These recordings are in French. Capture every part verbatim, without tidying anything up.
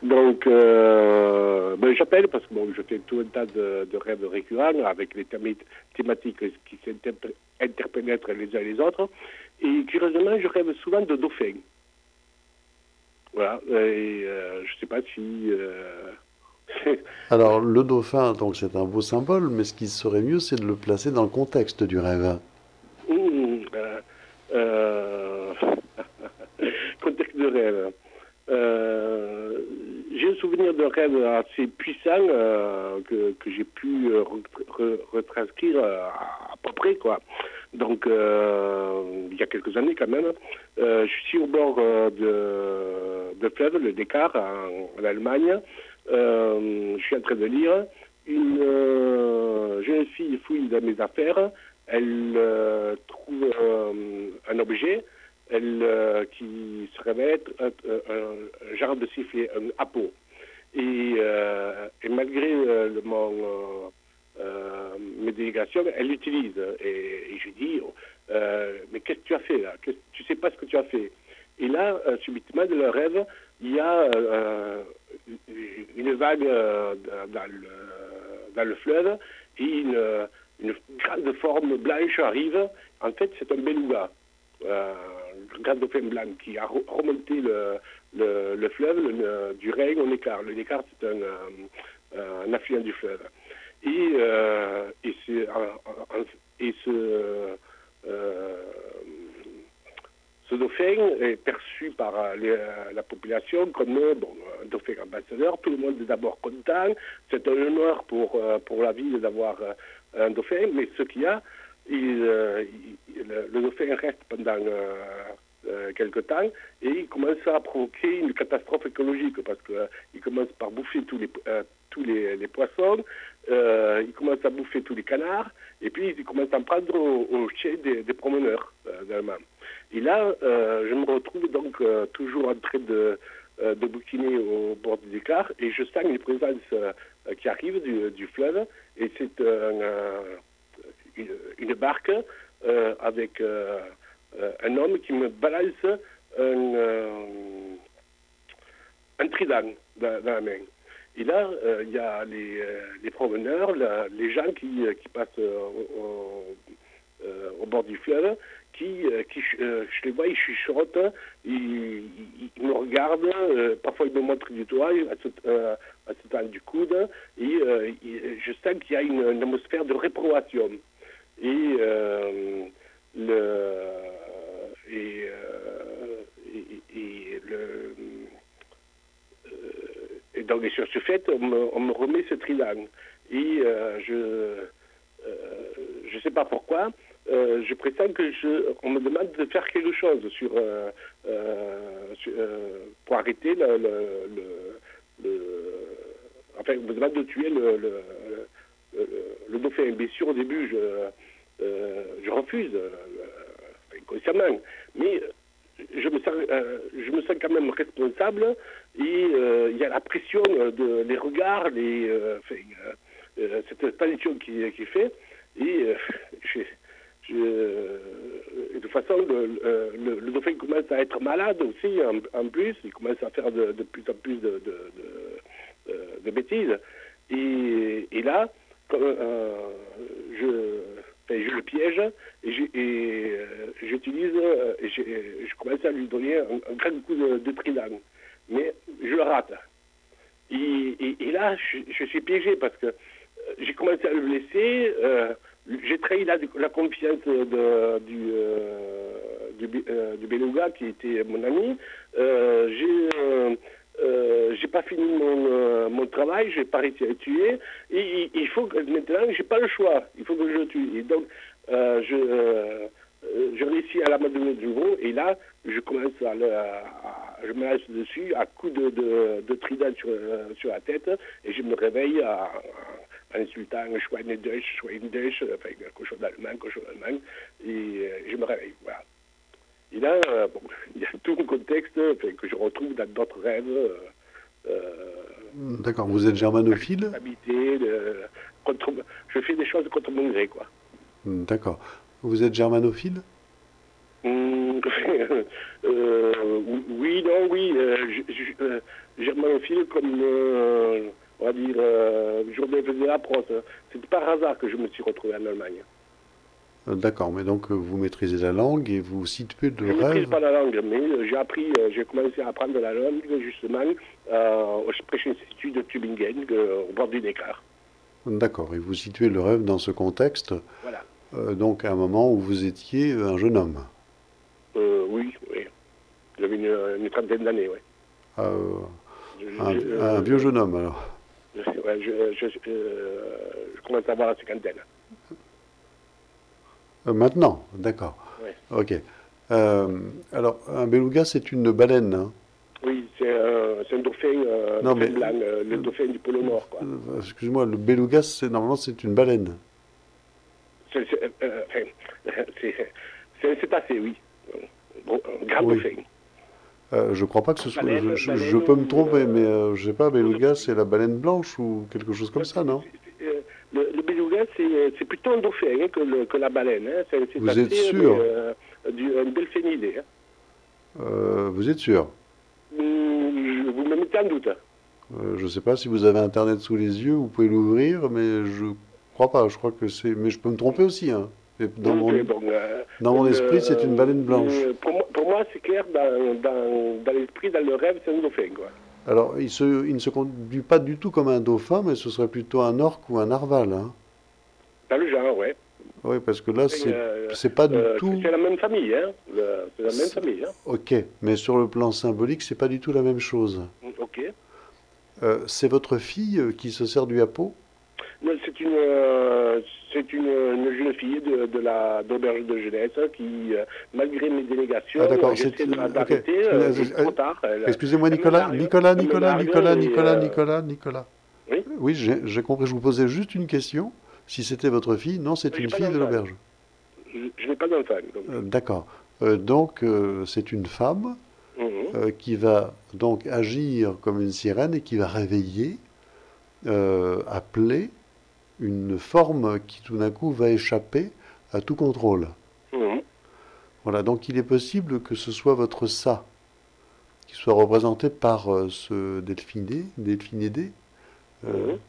Donc, euh, ben, j'appelle parce que bon, je fais tout un tas de, de rêves récurrents avec les thémi- thématiques qui s'interpénètrent les uns les autres. Et curieusement, je rêve souvent de dauphins. Voilà. Et euh, je ne sais pas si... Euh, Alors, le dauphin, donc c'est un beau symbole, mais ce qui serait mieux, c'est de le placer dans le contexte du rêve. Mmh, euh, euh, contexte de rêve. Euh, j'ai un souvenir d'un rêve assez puissant euh, que, que j'ai pu euh, re- re- retranscrire euh, à, à peu près, quoi. Donc, euh, il y a quelques années quand même, euh, je suis au bord euh, de, de fleuve, le Neckar, en, en Allemagne. Euh, je suis en train de lire. Une euh, jeune fille fouille dans mes affaires. Elle euh, trouve euh, un objet elle, euh, qui se révèle être un, un, un genre de sifflet, un appeau. Et, euh, et malgré euh, le, mon, euh, euh, mes délégations, elle l'utilise. Et, et je dis, euh, mais qu'est-ce que tu as fait là? Tu sais pas ce que tu as fait. Et là, euh, subitement, de le rêve, il y a euh, une vague euh, dans, le, dans le fleuve et une, une grande forme blanche arrive. En fait, c'est un beluga. Euh, un grand dauphin blanc qui a remonté le, le, le fleuve le, du Rhin au Neckar. Le Neckar, c'est un, euh, un affluent du fleuve. Et, euh, et, et ce, euh, ce dauphin est perçu par les, la population comme bon, un dauphin ambassadeur. Tout le monde est d'abord content. C'est un honneur pour, pour la ville d'avoir un dauphin. Mais ce qu'il y a, il, il, le, le dauphin reste pendant euh, euh, quelque temps et il commence à provoquer une catastrophe écologique parce qu'il euh, commence par bouffer tous les, euh, tous les, les poissons, euh, il commence à bouffer tous les canards et puis il commence à en prendre au, au chien des, des promeneurs euh, également. Et là, euh, je me retrouve donc euh, toujours en train de, euh, de bouquiner au bord du Neckar et je sens une présence euh, qui arrive du, du fleuve et c'est euh, une, une barque euh, avec euh, un homme qui me balance un, euh, un trident dans, dans la main. Et là, euh, il y a les, les promeneurs, la, les gens qui, qui passent euh, au, euh, au bord du fleuve, qui, qui euh, je les vois, ils chuchotent, ils, ils, ils me regardent, euh, parfois ils me montrent du doigt, à se, euh, à se tendre du coude, et euh, je sens qu'il y a une, une atmosphère de réprobation. Et euh, le et, euh, et, et le euh, et donc et sur ce fait on me, on me remet ce trident et euh, je euh, je sais pas pourquoi euh, je prétends que je on me demande de faire quelque chose sur, euh, euh, sur euh, pour arrêter le, le, le, le enfin on me demande de tuer le le, le, le dauphin. Bien sûr au début je Euh, je refuse, euh, euh, inconsciemment, mais je me, sens, euh, je me sens quand même responsable et euh, il y a la pression de les regards, les, euh, enfin, euh, cette tradition qui, qui fait, et euh, je, je, de toute façon, le, le, le dauphin commence à être malade aussi, en, en plus, il commence à faire de, de plus en plus de, de, de, de bêtises, et, et là, comme, euh, je Enfin, je le piège et, et euh, j'utilise euh, et je commence à lui donner un, un grand coup de, de trident. Mais je le rate. Et, et, et là, je, je, suis piégé parce que euh, j'ai commencé à le blesser. Euh, j'ai trahi la, la confiance de, du, euh, du, euh, du beluga qui était mon ami. Euh, j'ai... Euh, Euh, j'ai pas fini mon, euh, mon travail, j'ai pas réussi à le tuer, et il faut que maintenant j'ai pas le choix, il faut que je le tue. Et donc euh, je, euh, je réussis à l'amadouer du gros, et là je commence à, le, à je me lance dessus à coups de, de, de trident sur, euh, sur la tête, et je me réveille à, à, en insultant Schweinedeutsch, Schweinedeutsch, enfin cochon allemand, cochon allemand, et euh, je me réveille, voilà. Et là, euh, bon, il y a tout un contexte enfin, que je retrouve dans d'autres rêves. Euh, euh, D'accord, vous êtes la germanophile? responsabilité, le, contre, je fais des choses contre mon gré, quoi. D'accord. Vous êtes germanophile? Hum, euh, oui, non, oui. Euh, je- je- euh, j'ai mon fil comme, euh, on va dire, euh, jour de de la prose. C'est par hasard que je me suis retrouvé en Allemagne. Euh, D'accord, mais donc euh, vous maîtrisez la langue et vous situez Je le ne maîtrise rêve. pas la langue, mais euh, j'ai appris, euh, j'ai commencé à apprendre la langue justement euh, au Sprech-Institut de Tübingen, euh, au bord du Neckar. D'accord, et vous situez le rêve dans ce contexte, Voilà. euh, donc à un moment où vous étiez un jeune homme. Euh, oui, oui. J'avais une, une trentaine d'années, oui. Euh, Je, un, je, un vieux euh, jeune homme alors. je, ouais, je, je, euh, je commence à avoir la cinquantaine. Euh, maintenant, d'accord. Ouais. Ok. Euh, alors, un beluga, c'est une baleine, hein. Oui, c'est euh, c'est un dauphin, euh, un Non, dauphin mais blanc, euh, le dauphin du pôle Nord, quoi. euh, excuse-moi, le beluga, c'est normalement c'est une baleine. C'est c'est, euh, euh, enfin, c'est- c'est un cétacé, oui. Bon, un grand Oui. dauphin. Euh, je crois pas que ce soit. Baleine, Je, je- je baleine peux me ou... tromper, mais Euh, euh, je sais pas, ou beluga, dauphin. c'est la baleine blanche ou quelque chose comme Ouais, ça, c'est- non? c'est- c'est, euh, le, le beluga, c'est c'est plutôt un dauphin hein, que, le- que la baleine. Hein. C'est un Vous êtes cétacé, mais sûr? euh, du, un delphinidé. Hein. Euh, vous êtes sûr? Hum, Vous me mettez en doute. Euh, je sais pas si vous avez Internet sous les yeux, vous pouvez l'ouvrir, mais je crois pas. Je crois que c'est. Mais je peux me tromper aussi, hein. Et dans Ok, mon, bon, euh, dans mon esprit, c'est une le- baleine blanche. le- pour, moi, pour moi, c'est clair, dans, dans, dans l'esprit, dans le rêve, c'est un dauphin. Quoi. Alors, il se, il ne se conduit pas du tout comme un dauphin, mais ce serait plutôt un orque ou un narval, hein. Dans le genre, ouais. Oui, parce que là, c'est, Euh, c'est pas du euh, tout. c'est la même famille, hein. Le- C'est la même c'est- famille, hein. Ok, mais sur le plan symbolique, c'est pas du tout la même chose. Ok. Euh, c'est votre fille euh, qui se sert du hapeau? Non, c'est une, euh, c'est une, une jeune fille de, de la d'auberge de jeunesse qui, euh, malgré mes dénégations, Ah, d'accord, j'essaie c'est. de la- Ok. d'arrêter. Euh, Excusez- c'est trop tard. Elle, Excusez-moi, elle me Nicolas. largue, Nicolas, elle me Nicolas, largue Nicolas, et, Nicolas, euh, Nicolas, Nicolas. oui, Oui, j'ai j'ai compris. Je vous posais juste une question. Si c'était votre fille, non, c'est j'ai une pas fille de d'enfant. l'auberge. Je, je n'ai pas d'enfant. Donc. Euh, d'accord. Euh, donc, euh, c'est une femme Mhm. euh, qui va donc agir comme une sirène et qui va réveiller, euh, appeler une forme qui tout d'un coup va échapper à tout contrôle. Mhm. Voilà, donc il est possible que ce soit votre ça qui soit représenté par euh, ce delphiné, delphinédé. Euh, Mhm.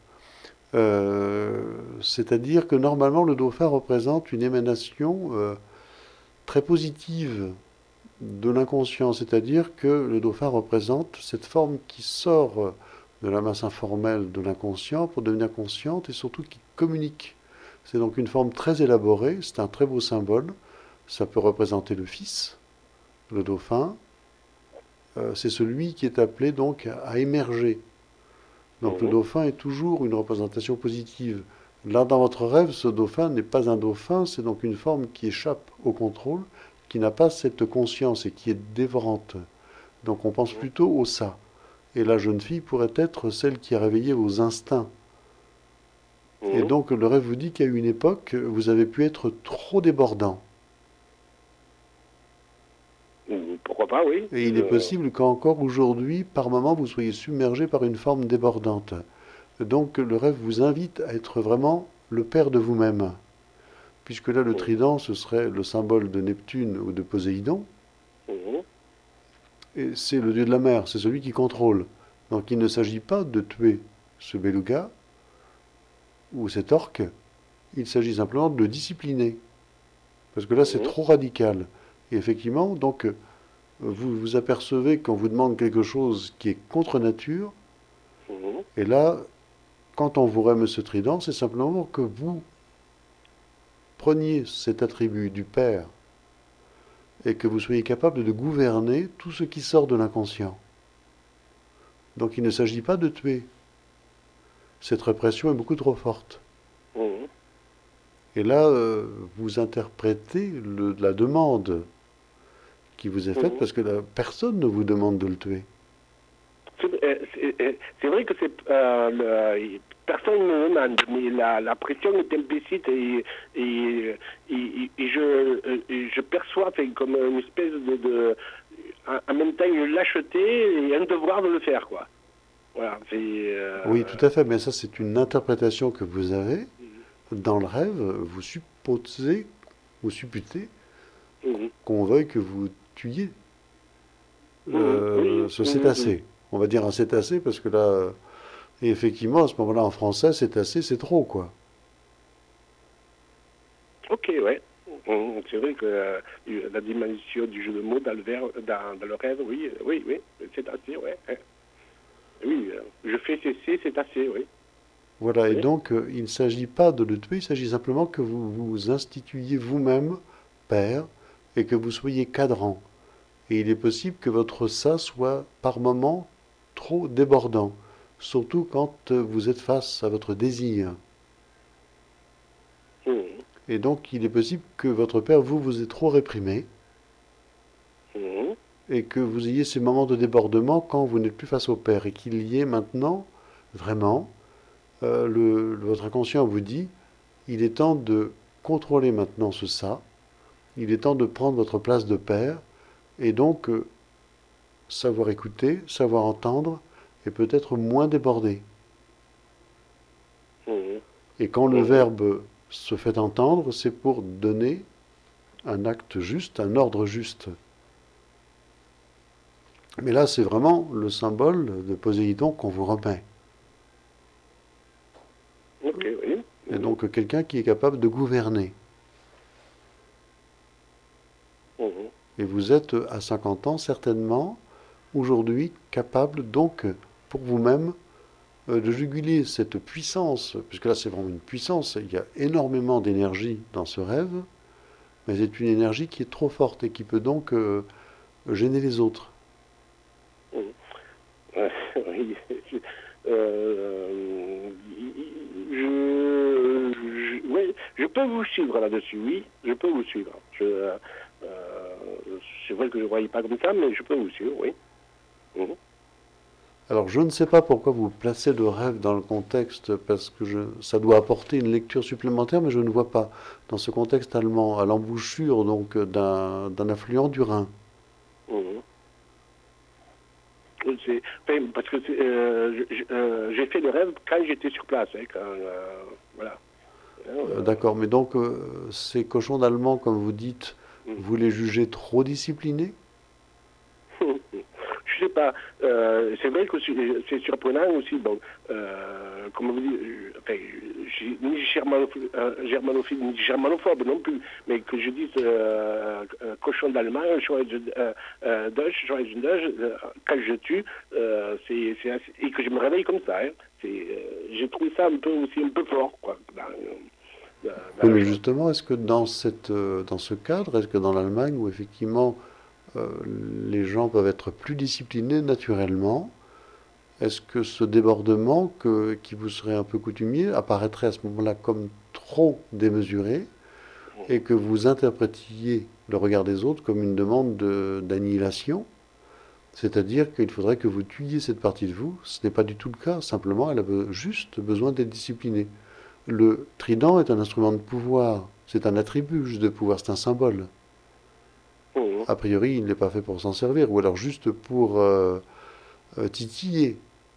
euh, c'est-à-dire que normalement le dauphin représente une émanation euh, très positive de l'inconscient, c'est-à-dire que le dauphin représente cette forme qui sort de la masse informelle de l'inconscient pour devenir consciente et surtout qui communique. C'est donc une forme très élaborée, c'est un très beau symbole. Ça peut représenter le fils, le dauphin. Euh, c'est celui qui est appelé donc à émerger. Donc le Mhm. dauphin est toujours une représentation positive. Là, dans votre rêve, ce dauphin n'est pas un dauphin, c'est donc une forme qui échappe au contrôle, qui n'a pas cette conscience et qui est dévorante. Donc on pense plutôt au ça. Et la jeune fille pourrait être celle qui a réveillé vos instincts. Et Mhm. donc le rêve vous dit qu'à une époque, vous avez pu être trop débordant. Mhm. Pourquoi pas, oui. Et il est Euh, possible qu'encore aujourd'hui, par moment, vous soyez submergé par une forme débordante. Donc le rêve vous invite à être vraiment le père de vous-même. Puisque là, le trident, ce serait le symbole de Neptune ou de Poséidon. mhm. Et c'est le dieu de la mer, c'est celui qui contrôle. Donc il ne s'agit pas de tuer ce beluga ou cet orque, il s'agit simplement de le discipliner. Parce que là, c'est Mhm. trop radical. Et effectivement, donc, vous vous apercevez qu'on vous demande quelque chose qui est contre nature, Mhm. et là, quand on vous remet ce trident, c'est simplement que vous preniez cet attribut du Père et que vous soyez capable de gouverner tout ce qui sort de l'inconscient. Donc il ne s'agit pas de tuer. Cette répression est beaucoup trop forte. Mhm. Et là, euh, vous interprétez le- la demande qui vous est faite Mhm. parce que la personne ne vous demande de le tuer. C'est euh, c'est- euh, c'est vrai que c'est euh, le- personne ne me demande, mais la, la pression est implicite et, et, et, et je, euh, et je perçois enfin, comme une espèce de, de en en même temps une lâcheté et un devoir de le faire, quoi. Voilà, c'est euh, Oui, tout à fait, mais ça c'est une interprétation que vous avez. Dans le rêve, vous supposez, vous supputez mhm. qu'on veuille que vous tuer Mmh, euh, oui, ce mmh, mmh. cétacé. On va dire un cétacé parce que là, euh, et effectivement, à ce moment-là, en français, cétacé, c'est trop, quoi. Ok, ouais. Mmh, c'est vrai que euh, la dimension du jeu de mots dans le, verbe, dans, dans le rêve, oui, euh, oui, oui, c'est assez, ouais. Hein. Oui, euh, je fais cesser, c'est assez, oui. Voilà, et Oui. donc, euh, il ne s'agit pas de le tuer, il s'agit simplement que vous vous instituiez vous-même père et que vous soyez cadrant. Et il est possible que votre ça soit par moments trop débordant, surtout quand euh, vous êtes face à votre désir. Mmh, Et donc, il est possible que votre père, vous, vous ait trop réprimé mmh, et que vous ayez ces moments de débordement quand vous n'êtes plus face au père et qu'il y ait maintenant, vraiment, euh, le, votre inconscient vous dit, il est temps de contrôler maintenant ce ça, il est temps de prendre votre place de père et donc euh, savoir écouter, savoir entendre et peut-être moins déborder. mmh, Et quand le mmh. verbe se fait entendre, c'est pour donner un acte juste, un ordre juste. Mais là, c'est vraiment le symbole de Poséidon qu'on vous remet. Ok, oui. Et Mmh, donc quelqu'un qui est capable de gouverner. mmh, Et vous êtes à cinquante ans certainement, aujourd'hui, capable donc pour vous-même euh, de juguler cette puissance, puisque là c'est vraiment une puissance, il y a énormément d'énergie dans ce rêve, mais c'est une énergie qui est trop forte et qui peut donc euh, gêner les autres. mmh. Ouais, oui. Je, euh, je, je, ouais, je peux vous suivre là-dessus, oui, je peux vous suivre. Je, euh, c'est vrai que je ne voyais pas comme ça, mais je peux vous suivre, oui. Mhm. Alors je ne sais pas pourquoi vous placez le rêve dans le contexte, parce que je, ça doit apporter une lecture supplémentaire, mais je ne vois pas. Dans ce contexte allemand, à l'embouchure donc d'un d'un affluent du Rhin. Mhm. C'est, enfin, parce que euh, euh, j'ai fait le rêve quand j'étais sur place, hein, quand, euh, voilà. Hein, Euh, euh, D'accord, mais donc euh, ces cochons d'Allemand, comme vous dites, mm. vous les jugez trop disciplinés? Je sais pas. Euh, c'est vrai que c'est surprenant aussi. Bon, euh, comme vous dites, enfin, ni germanophile, euh, germanophile ni germanophobe non plus, mais que je dise euh, euh, cochon d'allemand, euh, euh, Deutsch, euh, quand je tue, euh, c'est, c'est assez, et que je me réveille comme ça. Hein, c'est, euh, j'ai trouvé ça un peu aussi un peu fort, quoi, dans, dans, dans Oui, la mais chose. justement, est-ce que dans cette, euh, dans ce cadre, est-ce que dans l'Allemagne, où effectivement euh, les gens peuvent être plus disciplinés naturellement, est-ce que ce débordement que, qui vous serait un peu coutumier apparaîtrait à ce moment-là comme trop démesuré et que vous interprétiez le regard des autres comme une demande de- d'annihilation? C'est-à-dire qu'il faudrait que vous tuiez cette partie de vous. Ce n'est pas du tout le cas. Simplement, elle a juste besoin d'être disciplinée. Le trident est un instrument de pouvoir. C'est un attribut juste de pouvoir. C'est un symbole. Mhm. A priori, il n'est pas fait pour s'en servir. Ou alors juste pour euh, euh, titiller,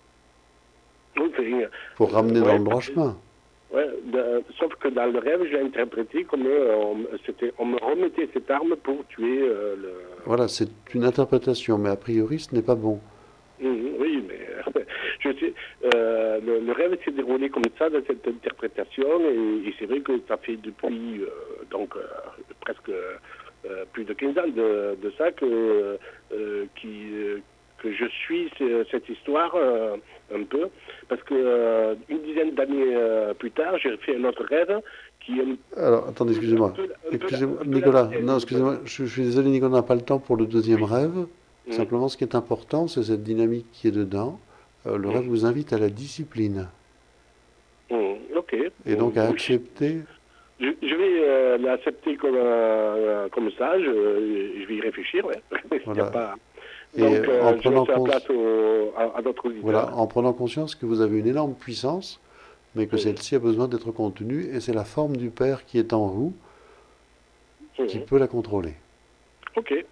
Oui, c'est, pour euh, ramener dans ouais, le droit chemin. ouais, de, sauf que dans le rêve, j'ai interprété comme euh, on, c'était, on me remettait cette arme pour tuer euh, le. Voilà, c'est une interprétation. Mais a priori, ce n'est pas bon. Mhm, oui, mais je sais, euh, le, le rêve s'est déroulé comme ça dans cette interprétation et, et c'est vrai que ça fait depuis euh, donc euh, presque euh, plus de quinze ans de, de ça que euh, qui euh, que je suis cette histoire euh, un peu parce que euh, une dizaine d'années euh, plus tard, j'ai fait un autre rêve qui est un Alors, attendez, peu, un excusez-moi. peu, un peu, la, Excusez-moi, un peu la Nicolas. sienne, Non, je peux excusez-moi. dire. Je, je suis désolé, Nicolas, on n'a pas le temps pour le deuxième Oui. rêve. Mhm, Simplement, ce qui est important, c'est cette dynamique qui est dedans. Euh, le rêve mhm, vous invite à la discipline. mhm, ok. Et donc Mhm, à oui. accepter. Je, je vais euh, l'accepter comme, euh, comme ça, je, je vais y réfléchir, ouais. Il y a Voilà. pas... Et Donc, en euh, je prenant, laisse la cons- place au, à, à d'autres auditeurs. voilà, en prenant conscience que vous avez une énorme puissance, mais que Mhm, celle-ci a besoin d'être contenue, et c'est la forme du Père qui est en vous qui mhm. peut la contrôler. Ok.